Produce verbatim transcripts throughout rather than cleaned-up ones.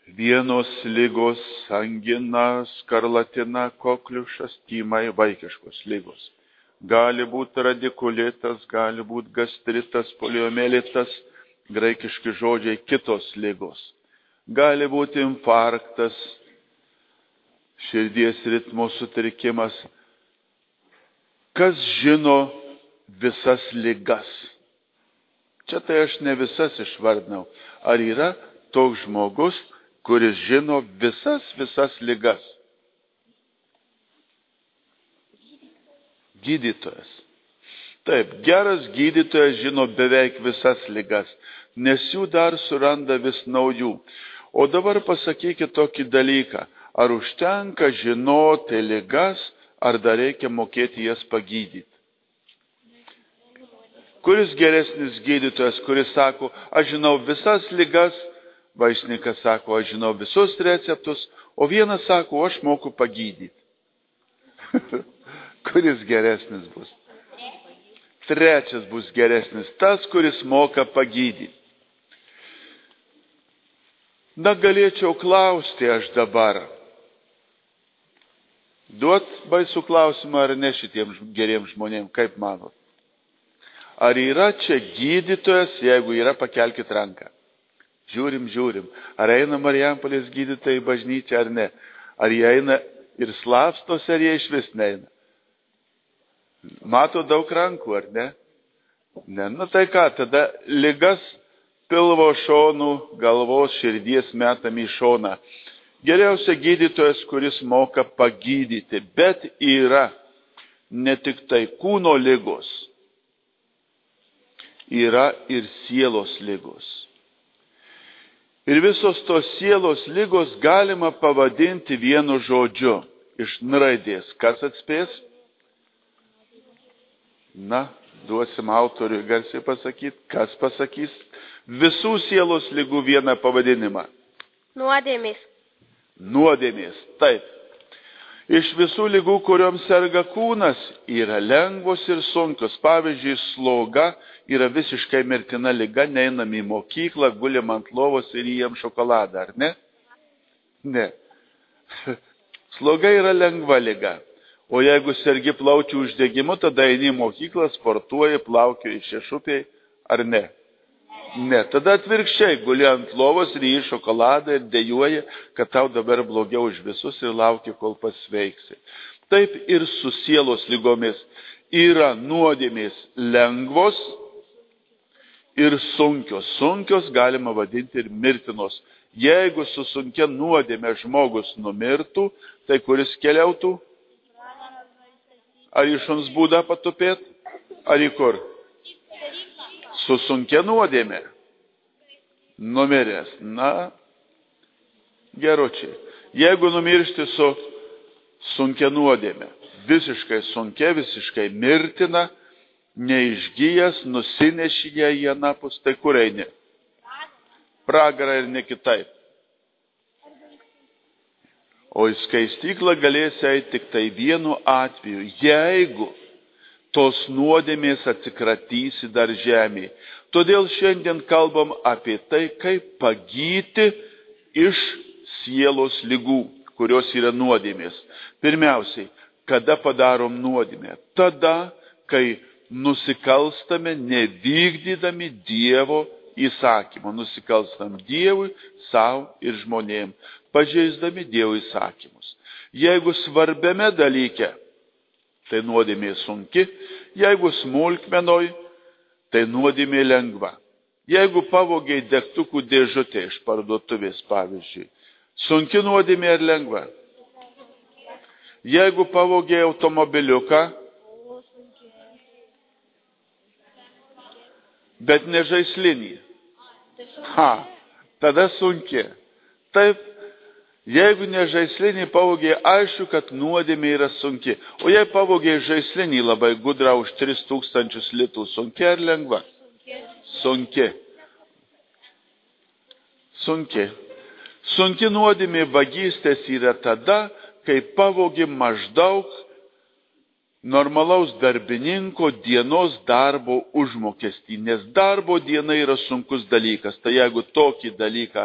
Vienos ligos, angina, skarlatina, kokliušas, tymai, vaikiškos ligos. Gali būti radikulitas, gali būti gastritas, poliomelitas, graikiški žodžiai, kitos ligos. Gali būti infarktas, širdies ritmo sutrikimas. Kas žino visas ligas? Čia tai aš ne visas išvardinau. Ar yra toks žmogus, kuris žino visas, visas ligas? Gydytojas. Taip, geras gydytojas žino beveik visas ligas, nes jų dar suranda vis naujų. O dabar pasakykit tokį dalyką, ar užtenka žinoti ligas, ar dar reikia mokėti jas pagydyti? Kuris geresnis gydytojas, kuris sako, aš žinau visas ligas, vaistininkas sako, aš žinau visus receptus, o vienas sako, aš moku pagydyti. Kuris geresnis bus? Trečias bus geresnis, tas, kuris moka pagydyti. Na, galėčiau klausti aš dabar. Duot baisų klausimą ar ne šitiems geriems žmonėms, kaip manot? Ar yra čia gydytojas, jeigu yra, pakelkit ranką. Žiūrim, žiūrim. Ar eina Marijampolės gydytojai į bažnyčią ar ne? Ar jie eina ir slapstosi, ar jie iš vis neina? Mato daug rankų, ar ne? Ne, nu tai ką, tada ligas pilvo šonų, galvos, širdies metam į šoną. Geriausia gydytojas, kuris moka pagydyti, bet yra ne tik tai kūno ligos, yra ir sielos ligos. Ir visos tos sielos ligos galima pavadinti vienu žodžiu iš N raidės. Kas atspės? Na, duosim autoriui garsiai pasakyti. Kas pasakys? Visų sielos ligų vieną pavadinimą. Nuodėmės. Nuodėmės, taip. Iš visų ligų, kurioms serga kūnas, yra lengvos ir sunkios. Pavyzdžiui, sloga yra visiškai mirtina liga, neinam į mokyklą, gulim ant lovos ir įjam šokoladą, ar ne? Ne. Sloga yra lengva liga. O jeigu sergi plaučių uždegimu, tada eini į mokyklą, sportuoji, plaukioji šešupiai, ar ne? Ne. Tada atvirkščiai, guli ant lovos ir įjai šokoladą ir dejuoji, kad tau dabar blogiau už visus ir lauki, kol pasveiksi. Taip ir su sielos lygomis yra nuodėmės lengvos ir sunkios. Sunkios galima vadinti ir mirtinos. Jeigu su sunkia nuodėme žmogus numirtų, tai kuris keliautų? Ar į šuns būdą patupėt? Ar į kur? Su sunkia nuodėme. Numiręs. Na, geručiai. Jeigu numiršti su sunkia nuodėme, visiškai sunkia, visiškai mirtina, neišgyjęs, nusineši ją į anapus, tai kur eini? Pragarą ir ne kitaip. O į skaistyklą galėsi eiti tik tai vienu atveju, jeigu tos nuodėmės atsikratysi dar žemėje. Todėl šiandien kalbam apie tai, kaip pagyti iš sielos ligų, kurios yra nuodėmės. Pirmiausiai, kada padarom nuodėmę? Tada, kai nusikalstame nevykdydami Dievo įsakymų. Nusikalstam Dievui, savo ir žmonėm, pažeisdami Dievo įsakymus. Jeigu svarbiame dalyke, tai nuodėmė sunki, jeigu smulkmenoj, tai nuodėmė lengva. Jeigu pavogiai degtukų dėžutę iš parduotuvės, pavyzdžiui, sunki nuodėmė ar lengva? Jeigu pavogiai automobiliuką, bet ne žaislinį, ha, tada sunki. Taip, jeigu ne žaislinį pavogė, aišku, kad nuodėmė yra sunki. O jei pavogė žaislinį labai gudrą už tris tūkstančius litų, sunki ar lengva? Sunki. Sunki. Sunki nuodėmė vagystės yra tada, kai pavogė maždaug normalaus darbininko dienos darbo užmokestį, nes darbo diena yra sunkus dalykas. Tai jeigu tokį dalyką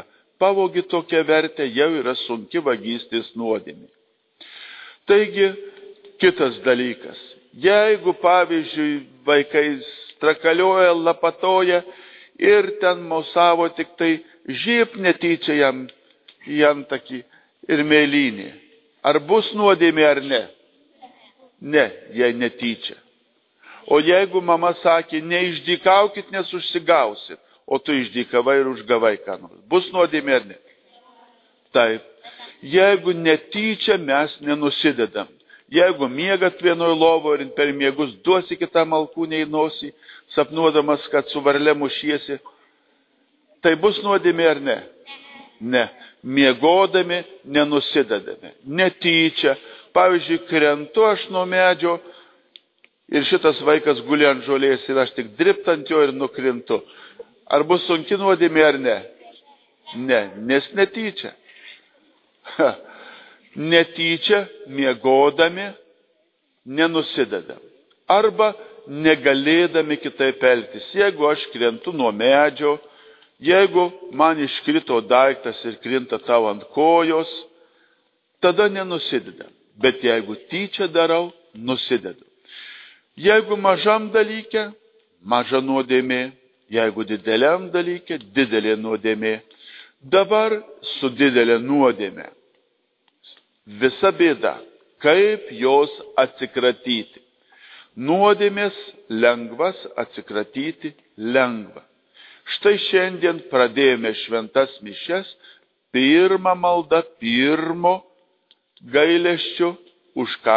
pavogi tokią vertę, jau yra sunki vagystės nuodėmė. Taigi, kitas dalykas. Jeigu, pavyzdžiui, vaikai strakalioja, lapatoja ir ten mausavo tik tai žyp netyčia jam į antakį ir mėlynį. Ar bus nuodėmė ar ne? Ne, jei netyčia. O jeigu mama sakė, neišdykaukit, nes užsigausit, o tu išdykavai ir užgavai ką nors. Bus nuodėmė ar ne? Taip. Jeigu netyčia mes nenusidedam. Jeigu miegat vienoj lovo ir per miegus duosi kitam alkūnę į nosį, sapnuodamas, kad su varle mušiesi, tai bus nuodėmė ar ne? Ne. Miegodami nenusidedame. Netyčia. Pavyzdžiui, krentu aš nuo medžio ir šitas vaikas guli ant žolės ir aš tik dript ant jo ir nukrintu. Ar bus sunki nuodėmė ar ne? Ne, nes netyčia. Ha. Netyčia, miegodami, nenusidedam. Arba negalėdami kitaip elgtis. Jeigu aš krentu nuo medžio, jeigu man iškrito daiktas ir krinta tau ant kojos, tada nenusidedam. Bet jeigu tyčia darau, nusidedu. Jeigu mažam dalyke, maža nuodėmė. Jeigu dideliam dalyke, didelė nuodėmė. Dabar su didelė nuodėmė. Visa bėda, kaip jos atsikratyti. Nuodėmės lengvas, atsikratyti lengva. Štai šiandien pradėjome šventas mišias, pirmą maldą, pirmo gailesčiu, už ką?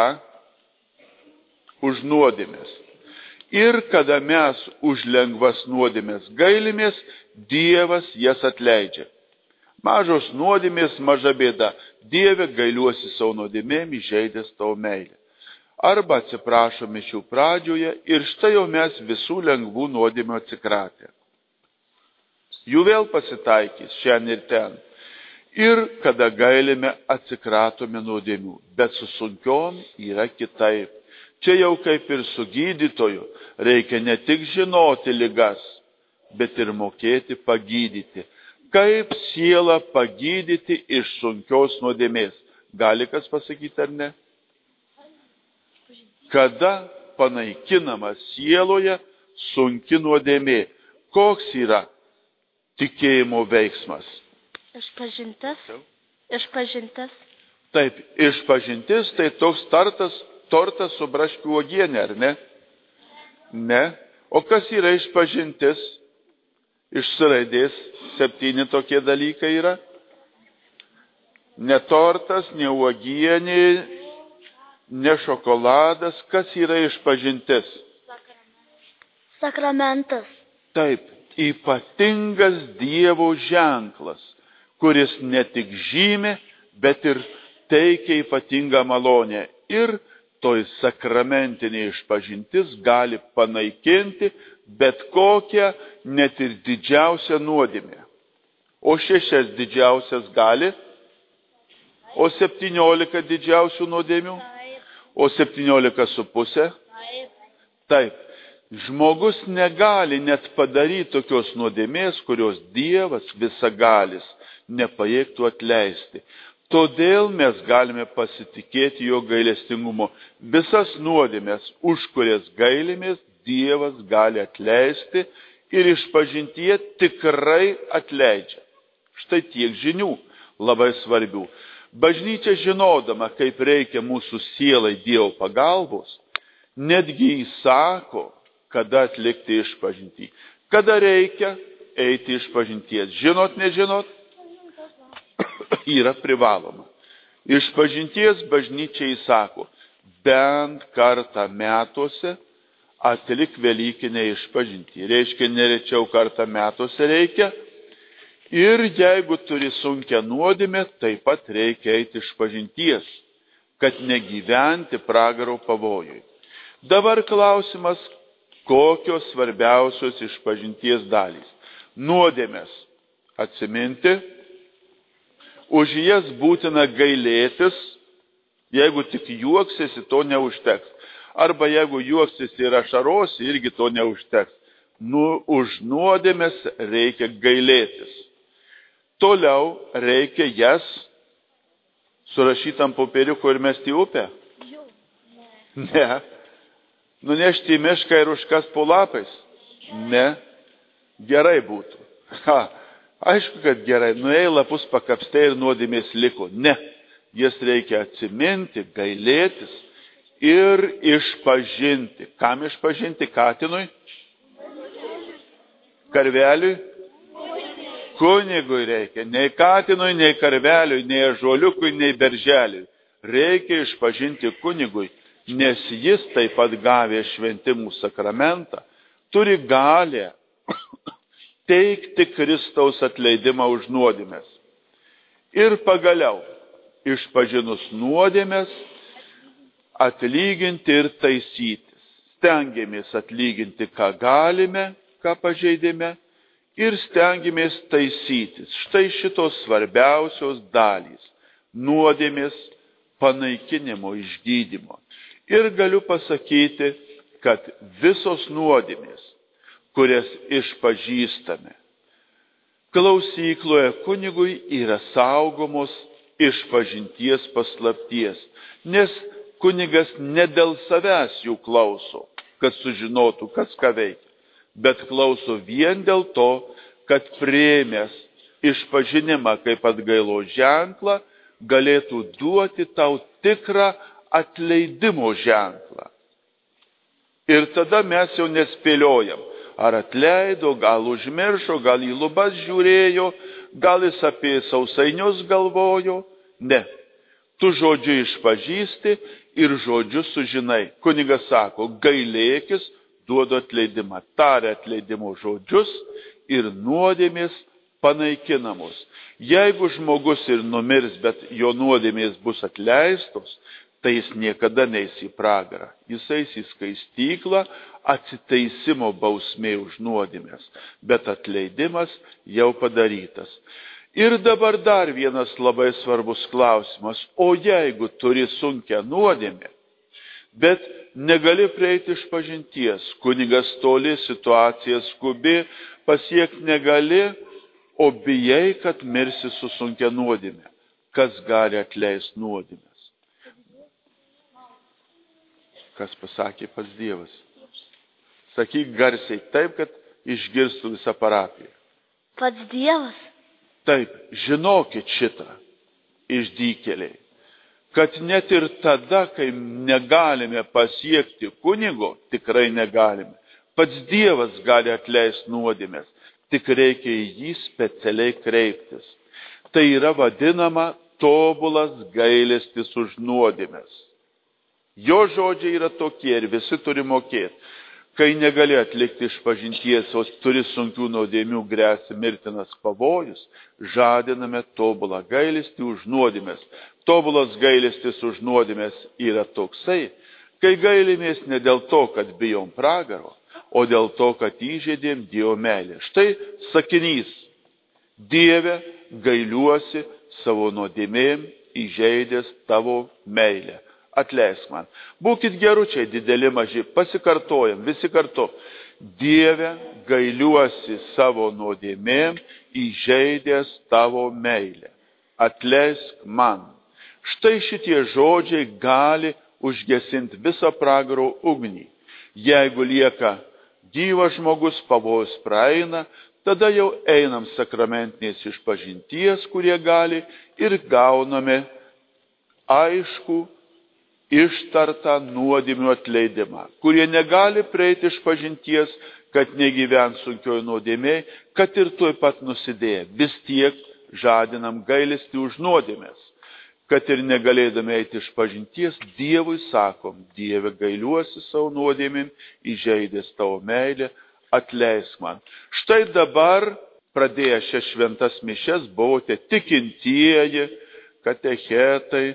Už nuodėmės. Ir kada mes už lengvas nuodėmės gailimės, Dievas jas atleidžia. Mažos nuodėmės, maža bėda. Dieve, gailiuosi savo nuodėmėm, įžeidęs tavo meilę. Arba atsiprašo mišių pradžioje ir štai jau mes visų lengvų nuodėmių atsikratę. Jų vėl pasitaikys šiandien ir ten. Ir kada gailime, atsikratome nuodėmių. Bet su sunkiom yra kitaip. Čia jau kaip ir su gydytoju, reikia ne tik žinoti ligas, bet ir mokėti pagydyti. Kaip sielą pagydyti iš sunkios nuodėmės? Gali kas pasakyti ar ne? Kada panaikinama sieloje sunki nuodėmė? Koks yra tikėjimo veiksmas? Išpažintis. Išpažintis. Taip, išpažintis tai toks tartas, tortas su braškių uogienė, ar ne? Ne. O kas yra išpažintis? Iš raidės septyni tokie dalykai yra. Ne tortas, ne uogienė, ne šokoladas. Kas yra išpažintis? Sakramentas. Taip, ypatingas Dievo ženklas, kuris ne tik žymė, bet ir teikia ypatingą malonę. Ir toj sakramentinė išpažintis gali panaikinti bet kokią, net ir didžiausią nuodėmę. O šešias didžiausias gali, o septyniolika didžiausių nuodėmių, o septyniolika su pusė. Taip, žmogus negali net padaryti tokios nuodėmės, kurios Dievas visagalis nepajėgtų atleisti. Todėl mes galime pasitikėti jo gailestingumu. Visas nuodėmės, už kurias gailimės, Dievas gali atleisti ir išpažintyje tikrai atleidžia. Štai tiek žinių labai svarbių. Bažnyčia žinodama, kaip reikia mūsų sielai Dievo pagalbos, netgi įsako, kada atlikti išpažintį. Kada reikia eiti išpažinties. Žinot, nežinot? Yra privaloma. Išpažinties bažnyčia įsako, bent kartą metuose atlik velykinę išpažintį. Reiškia, nerečiau kartą metuose reikia. Ir jeigu turi sunkią nuodėmę, taip pat reikia eiti išpažinties, kad negyventi pragaro pavojui. Dabar klausimas, kokios svarbiausios išpažinties dalys. Nuodėmės atsiminti, už jas būtina gailėtis, jeigu tik juoksiesi, to neužteks. Arba jeigu juoksiesi ir ašarosi, irgi to neužteks. Nu, už nuodėmės reikia gailėtis. Toliau reikia jas surašyti ant popieriuko ir mesti į upę? Ne. Nunešti į mišką ir užkas po lapais? Ne. Gerai būtų. Ha, aišku, kad gerai. Nuėjai lapus pakapstė ir nuodėmės liko. Ne. Jas reikia atsiminti, gailėtis ir išpažinti. Kam išpažinti? Katinui? Karveliui? Kunigui reikia. Nei katinui, nei karveliui, nei ąžuoliukui, nei berželiui. Reikia išpažinti kunigui, nes jis taip pat gavė šventimų sakramentą, turi galę teikti Kristaus atleidimą už nuodėmes. Ir pagaliau, išpažinus nuodėmes, atlyginti ir taisytis. Stengiamės atlyginti, ką galime, ką pažeidėme, ir stengiamės taisytis. Štai šitos svarbiausios dalys – nuodėmės panaikinimo, išgydymo. Ir galiu pasakyti, kad visos nuodėmės, kurias išpažįstame, klausykloje kunigui yra saugomos išpažinties paslapties, nes kunigas ne dėl savęs jų klauso, kad sužinotų, kas ką veikia, bet klauso vien dėl to, kad priėmęs išpažinimą kaip atgailos ženklą, galėtų duoti tau tikrą atleidimo ženklą. Ir tada mes jau nespėliojam, ar atleido, gal užmiršo, gal į lubas žiūrėjo, gal jis apie sausainius galvojo. Ne. Tu žodžiu išpažįsti ir žodžiu sužinai. Kunigas sako, gailėkis, duodu atleidimą. Taria atleidimo žodžius ir nuodėmės panaikinamos. Jeigu žmogus ir numirs, bet jo nuodėmės bus atleistos, tai jis niekada neis į pragarą. Jis eis į skaistyklą, atsiteisimo bausmė už nuodėmės, bet atleidimas jau padarytas. Ir dabar dar vienas labai svarbus klausimas. O jeigu turi sunkią nuodėmę, bet negali prieiti išpažinties, kunigas toli, situacija skubi, pasiekti negali, o bijai, kad mirsi su sunkia nuodėme. Kas gali atleisti nuodėmes? Kas pasakė pats Dievas? Sakyk garsiai taip, kad išgirstų visą parapiją. Pats Dievas? Taip, žinokit šitą, išdykėliai, kad net ir tada, kai negalime pasiekti kunigo, tikrai negalime, pats Dievas gali atleisti nuodėmes, tik reikia į jį specialiai kreiptis. Tai yra vadinama tobulas gailestis už nuodėmes. Jo žodžiai yra tokie ir visi turi mokėti. Kai negali atlikti išpažinties, o turi sunkių nuodėmių, gresia mirtinas pavojus, žadiname tobulą gailestį už nuodėmes. Tobulas gailestis už nuodėmes yra toksai, kai gailimės ne dėl to, kad bijom pragaro, o dėl to, kad įžeidėm Dievo meilę. Štai sakinys: Dieve, gailiuosi savo nuodėmėm įžeidęs tavo meilę. Atleisk man. Būkit geručiai, dideli maži, pasikartojam, visi kartu. Dieve, gailiuosi savo nuodėmėm įžeidęs tavo meilę. Atleisk man. Štai šitie žodžiai gali užgesinti visą pragaro ugnį. Jeigu lieka gyvas žmogus, pavojus praeina, tada jau einam sakramentinės išpažinties, kurie gali, ir gauname aišku ištartą nuodėmių atleidimą. Kurie negali prieiti išpažinties, kad negyvens sunkioj nuodėmėj, kad ir tuoj pat nusidėję. Vis tiek žadinam gailestį už nuodėmės. Kad ir negalėdami eiti išpažinties, Dievui sakom: Dieve, gailiuosi savo nuodėmėm, įžeidęs tavo meilę, atleisk man. Štai dabar, pradėję šias šventas mišias, buvote tikintieji, katechetai,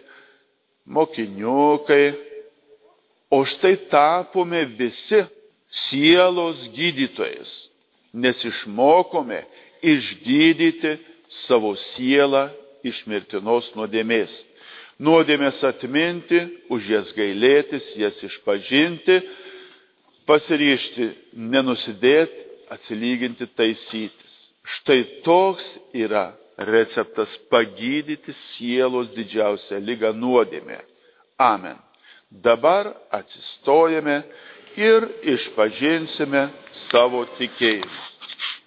mokiniukai, o štai tapome visi sielos gydytojais, nes išmokome išgydyti savo sielą iš mirtinos nuodėmės. Nuodėmės atminti, už jas gailėtis, jas išpažinti, pasiryžti, nenusidėti, atsilyginti, taisytis. Štai toks yra receptas pagydyti sielos didžiausią ligą nuodėmę. Amen. Dabar atsistojame ir išpažinsime savo tikėjimą.